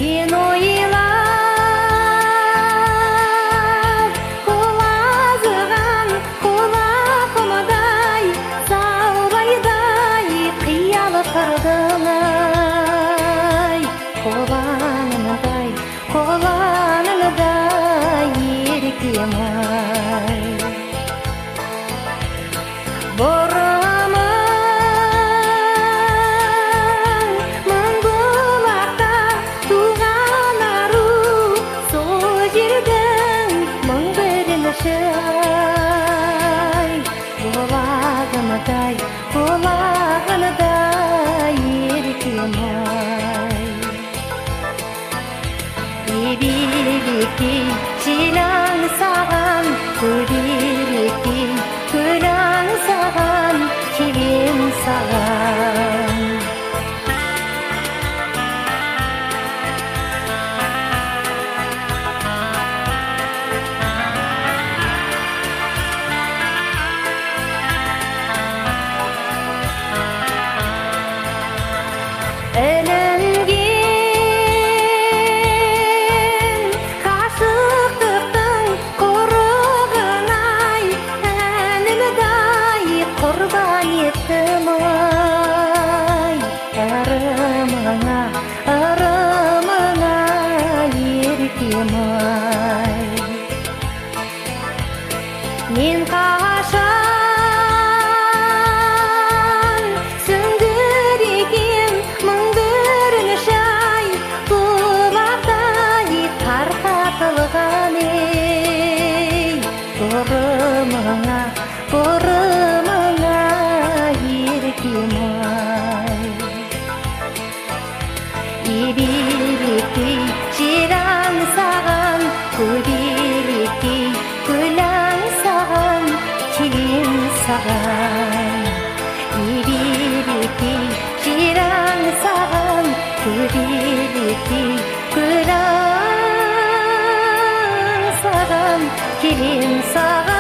Сен ойлап құлазыған құлақымдай саурайдай қиялы қырдың-ай қолаңындай еркем-ай Қолағыныдай еркем-ай Ебелектей жел аңсаған көбелектей көл аңсаған келем саған Ілінген қашықтықтың құрығын-ай әнімді-ай құрбан еттім-ай ырымыңа еркем-ай Мен қашан сүңгір екем мың бүрініш-ай бұлақтай тарқатылған ей бұрымыңа еркем-ай Ебелектей жел аңсаған көбелектей көл аңсаған келем саған Ебелектей жел аңсаған көбелектей көл аңсаған келем саған